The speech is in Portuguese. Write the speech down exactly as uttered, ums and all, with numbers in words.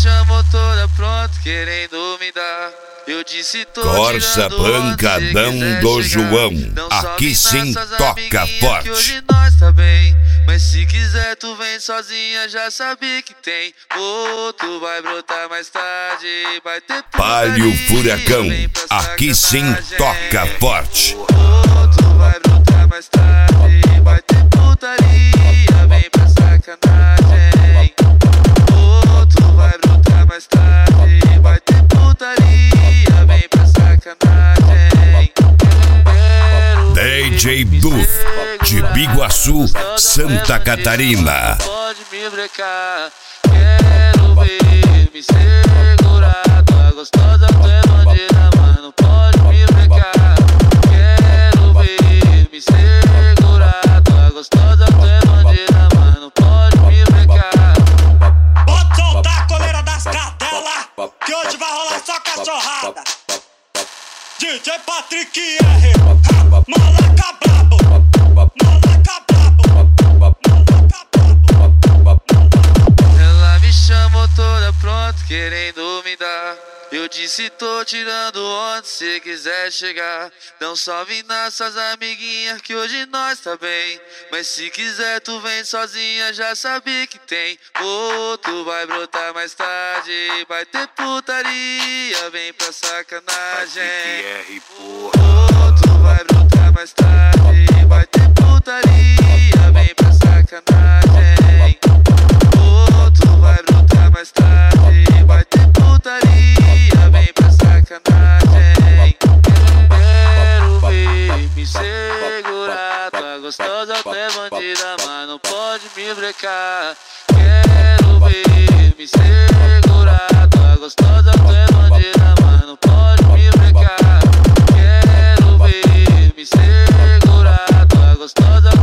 chamou toda pronto, querendo me dar. Eu disse tô Corsa Pancadão do João, aqui sim toca forte. Que hoje nós tá bem, mas se quiser tu vem sozinha, já sabe que tem. Pô, tu vai brotar mais tarde, vai ter Palio Furacão, aqui sim toca forte. Pô, tu vai brotar mais tarde, vai ter putaria, vem pra sacanagem. Pô, tu vai brotar mais tarde, vai ter putaria, vem pra sacanagem. D J Duff, de Biguaçu, Santa Catarina. Pode me brecar, quero ver me segurar. Tua gostosa, tu é bandida, mas não pode me brecar. Quero ver me segurar. Tua gostosa, tu é bandida, mas não pode me brecar. Pode soltar a coleira das cadelas, que hoje vai rolar só cachorrada. D J Patrick R, moleca brabo, moleca brabo, moleca brabo. Ela me chamou toda pronto, querendo me dar. Eu disse tô tirando onda, se quiser chegar. Não só vim nossas amiguinhas, que hoje nós tá bem. Mas se quiser tu vem sozinha, já sabe que tem. Pô, tu vai brotar mais tarde, vai ter putaria, vem pra sacanagem. Pô, tu vai brotar mais tarde, vai ter putaria, vem pra sacanagem. Pô, tu vai brotar mais tarde, vai ter putaria, vem pra sacanagem. Quero ver me segurar. Tua gostosa, tu é bandida, mas não pode me brecar. Quero ver me segurar. Tua gostosa, tu é bandida, mas não pode me brecar. Quero ver me segurar. Tua gostosa,